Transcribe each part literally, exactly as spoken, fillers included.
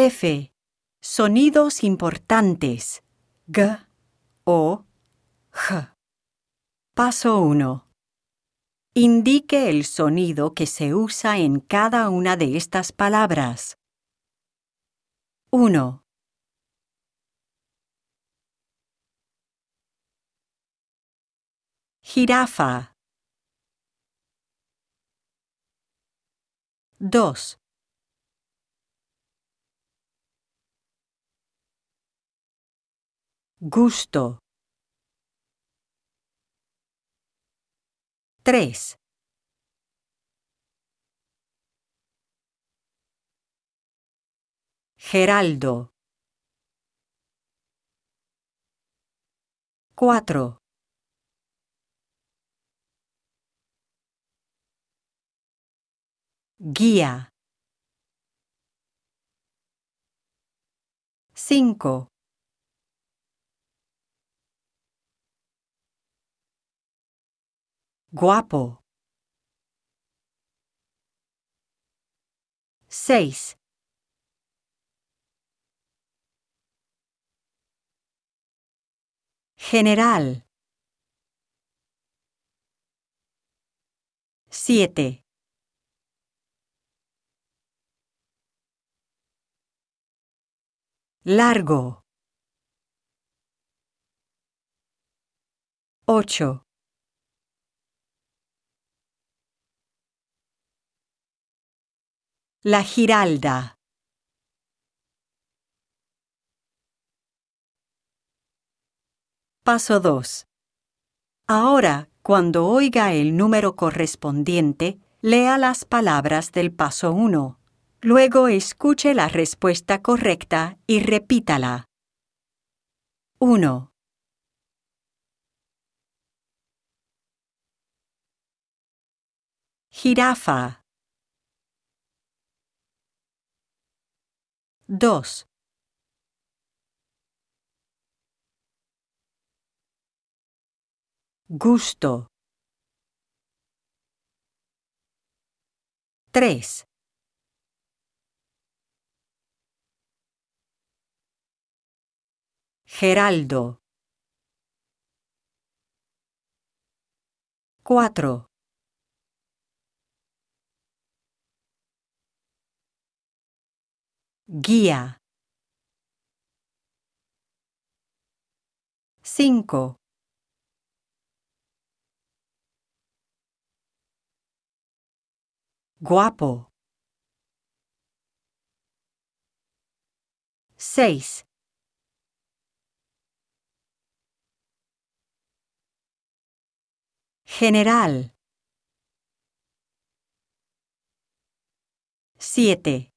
F. Sonidos importantes. G, O, J. Paso uno. Indique el sonido que se usa en cada una de estas palabras. uno. Jirafa. dos. Gusto. tres. Geraldo. cuatro. Guía. cinco. Guapo. seis. General. siete. Largo. ocho. La Giralda. Paso dos. Ahora, cuando oiga el número correspondiente, lea las palabras del paso uno. Luego escuche la respuesta correcta y repítala. uno. Jirafa. dos. Gusto. tres. Geraldo. cuatro. Guía. cinco. Guapo. seis. General. siete.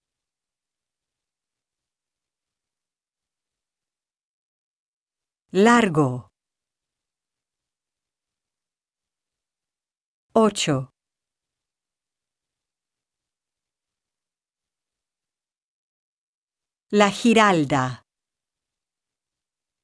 Largo. ocho. La Giralda.